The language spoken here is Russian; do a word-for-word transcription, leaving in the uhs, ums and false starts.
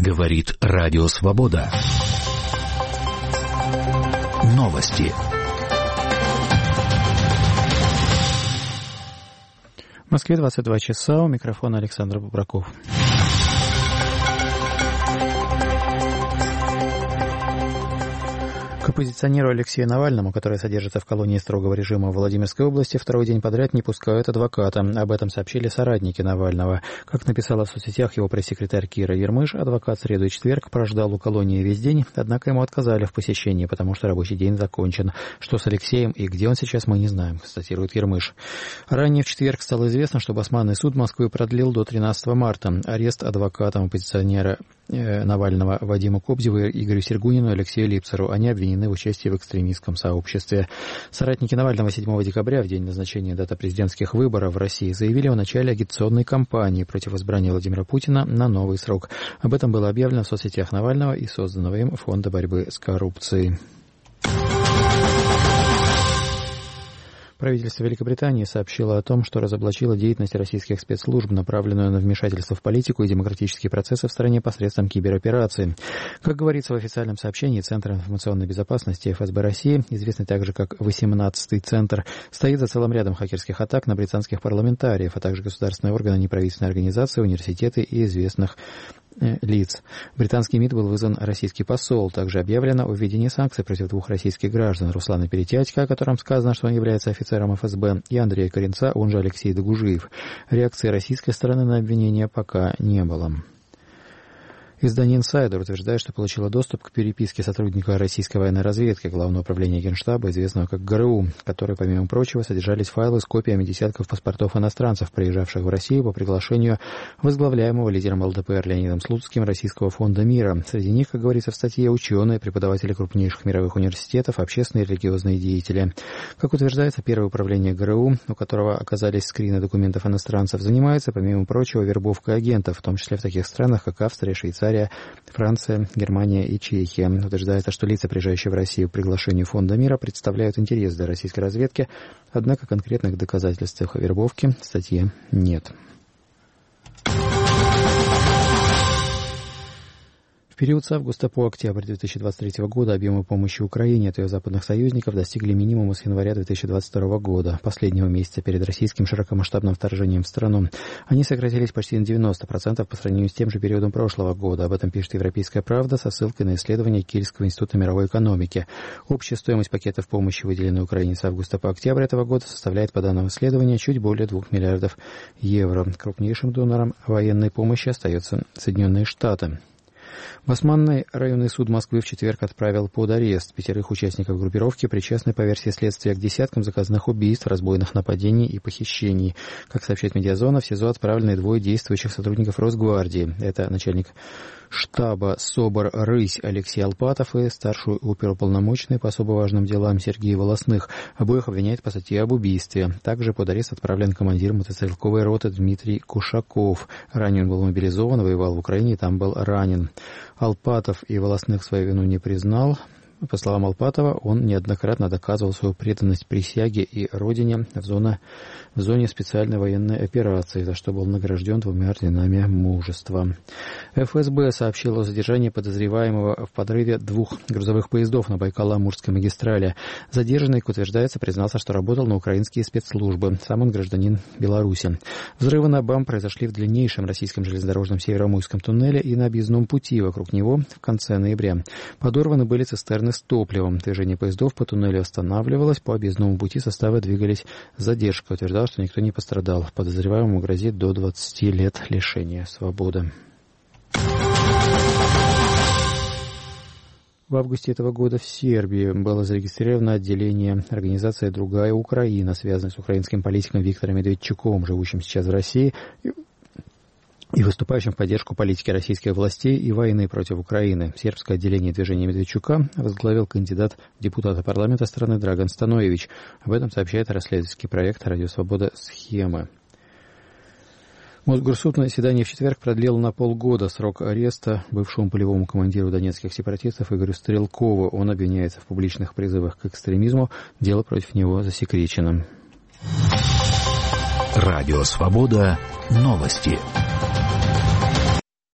Говорит Радио Свобода. Новости. В Москве двадцать два часа. У микрофона Александр Бубраков. К оппозиционеру Алексею Навальному, который содержится в колонии строгого режима в Владимирской области, второй день подряд не пускают адвоката. Об этом сообщили соратники Навального. Как написала в соцсетях его пресс-секретарь Кира Ермыш, адвокат в среду и четверг прождал у колонии весь день, однако ему отказали в посещении, потому что рабочий день закончен. Что с Алексеем и где он сейчас, мы не знаем, констатирует Ермыш. Ранее в четверг стало известно, что Басманный суд Москвы продлил до тринадцатого марта арест адвокатам оппозиционера Навального Вадиму Кобзеву, Игорю Сергунину и Алексею Липцеру. Они обвинены в участии в экстремистском сообществе. Соратники Навального седьмого декабря, в день назначения даты президентских выборов в России, заявили о начале агитационной кампании против избрания Владимира Путина на новый срок. Об этом было объявлено в соцсетях Навального и созданного им Фонда борьбы с коррупцией. Правительство Великобритании сообщило о том, что разоблачило деятельность российских спецслужб, направленную на вмешательство в политику и демократические процессы в стране посредством киберопераций. Как говорится в официальном сообщении, Центр информационной безопасности эф эс бэ России, известный также как восемнадцатый Центр, стоит за целым рядом хакерских атак на британских парламентариев, а также государственные органы, неправительственные организации, университеты и известных лиц. Британский МИД был вызван российский посол. Также объявлено о введении санкций против двух российских граждан: Руслана Перетятько, о котором сказано, что он является офицером эф эс бэ, и Андрея Коренца, он же Алексей Догужиев. Реакции российской стороны на обвинения пока не было. Издание «Инсайдер» утверждает, что получило доступ к переписке сотрудника российской военной разведки Главного управления Генштаба, известного как гэ эр у, в которой, помимо прочего, содержались файлы с копиями десятков паспортов иностранцев, приезжавших в Россию по приглашению возглавляемого лидером эл дэ пэ эр Леонидом Слуцким Российского фонда мира. Среди них, как говорится в статье, ученые, преподаватели крупнейших мировых университетов, общественные и религиозные деятели. Как утверждается, первое управление гэ эр у, у которого оказались скрины документов иностранцев, занимается, помимо прочего, вербовкой агентов, в том числе в таких странах, как Австрия, Швейцария, Франция, Германия и Чехия. Утверждается, что лица, приезжающие в Россию по приглашению Фонда мира, представляют интерес для российской разведки, однако конкретных доказательств их вербовки в статье нет. В период с августа по октябрь две тысячи двадцать третьего года объемы помощи Украине от ее западных союзников достигли минимума с января две тысячи двадцать второго года, последнего месяца перед российским широкомасштабным вторжением в страну. Они сократились почти на девяносто процентов по сравнению с тем же периодом прошлого года. Об этом пишет «Европейская правда» со ссылкой на исследование Кильского института мировой экономики. Общая стоимость пакетов помощи, выделенной Украине с августа по октябрь этого года, составляет, по данным исследования, чуть более двух миллиардов евро. Крупнейшим донором военной помощи остаются Соединенные Штаты. Басманный районный суд Москвы в четверг отправил под арест пятерых участников группировки, причастной по версии следствия к десяткам заказных убийств, разбойных нападений и похищений. Как сообщает «Медиазона», в СИЗО отправлены двое действующих сотрудников Росгвардии. Это начальник штаба СОБР «Рысь» Алексей Алпатов и старший оперуполномоченный по особо важным делам Сергей Волосных. Обоих обвиняют по статье об убийстве. Также под арест отправлен командир мотострелковой роты Дмитрий Кушаков. Ранее он был мобилизован, воевал в Украине и там был ранен. Алпатов и Волосных свою вину не признал. По словам Алпатова, он неоднократно доказывал свою преданность присяге и родине в зоне, в зоне специальной военной операции, за что был награжден двумя орденами мужества. эф эс бэ сообщила о задержании подозреваемого в подрыве двух грузовых поездов на Байкало-Амурской магистрали. Задержанный, как утверждается, признался, что работал на украинские спецслужбы. Сам он гражданин Беларуси. Взрывы на БАМ произошли в длиннейшем российском железнодорожном Североамурском туннеле и на объездном пути вокруг него в конце ноября. Подорваны были цистерны с топливом. Движение поездов по туннелю останавливалось, по объездному пути составы двигались с задержкой. Утверждал, что никто не пострадал. Подозреваемому грозит до двадцати лет лишения свободы. В августе этого года в Сербии было зарегистрировано отделение организации «Другая Украина», связанной с украинским политиком Виктором Медведчуком, живущим сейчас в России, и выступающим в поддержку политики российских властей и войны против Украины. Сербское отделение движения Медведчука возглавил кандидат в депутаты парламента страны Драган Станович. Об этом сообщает расследовательский проект «Радио Свобода. Схемы». Мосгорсуд на заседании в четверг продлил на полгода срок ареста бывшему полевому командиру донецких сепаратистов Игорю Стрелкову. Он обвиняется в публичных призывах к экстремизму. Дело против него засекречено. Радио Свобода. Новости.